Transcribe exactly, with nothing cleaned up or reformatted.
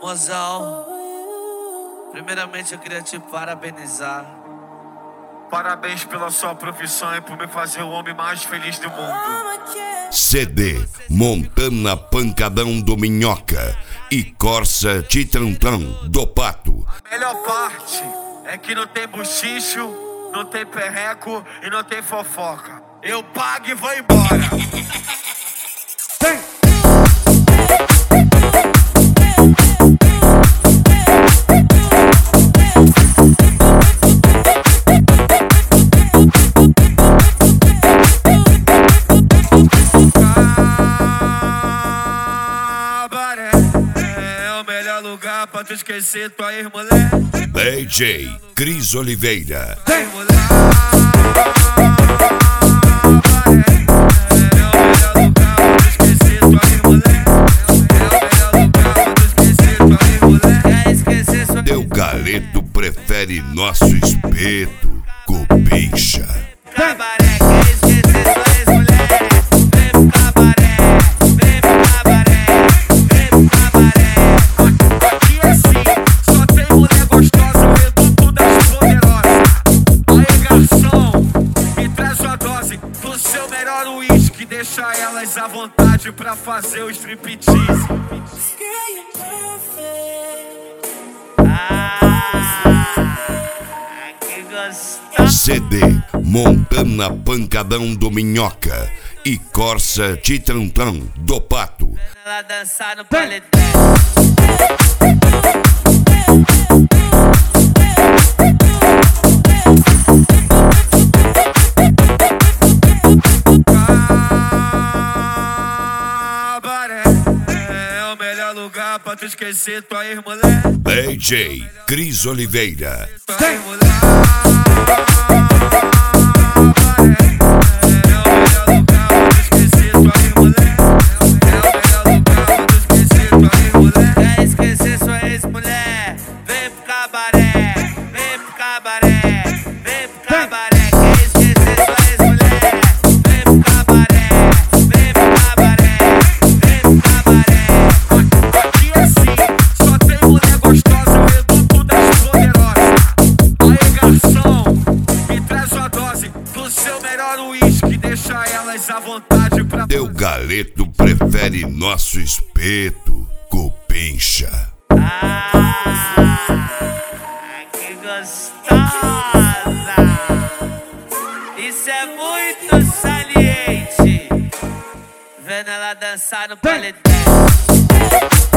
Mozão, primeiramente eu queria te parabenizar. Parabéns pela sua profissão e por me fazer o homem mais feliz do mundo. C D Montana Pancadão do Minhoca e Corsa Titrantão do Pato. A melhor parte é que não tem buchicho, não tem perreco e não tem fofoca. Eu pago e vou embora. Tem. Lugar pra tu esquecer tua ex-mulher. D J Cris Oliveira. Tem. Teu galeto prefere nosso espeto, cupincha. Cabaré, quer esquecer sua ex-mulher? Vem pro cabaré, vem pro cabaré, vem pro cabaré. Aqui é assim, só tem mulher gostosa, o reduto das poderosas. Aí, garçom, me traz uma dose do seu melhor uísque. Deixa elas à vontade pra fazer o striptease. C D Montana Pancadão do Minhoca e Corsa Titrantão do Pato. Ela dançar no paletó. Cabaré é o melhor lugar pra tu esquecer tua ex-mulher. D J Cris Oliveira. Tem. Quer esquecer sua ex-mulher? Vem pro cabaré, vem pro cabaré, vem pro cabaré. Quer esquecer sua ex-mulher? Vem pro cabaré, vem pro cabaré, vem pro cabaré. Aqui é assim, só tem mulher gostosa, o reduto das poderosas. Aí, garçom, me traz uma dose do seu melhor uísque. Deixa elas à vontade pra... Teu galeto prefere nosso espeto, cupincha. Ah, que gostosa! Isso é muito saliente. Vendo ela dançar no paletó.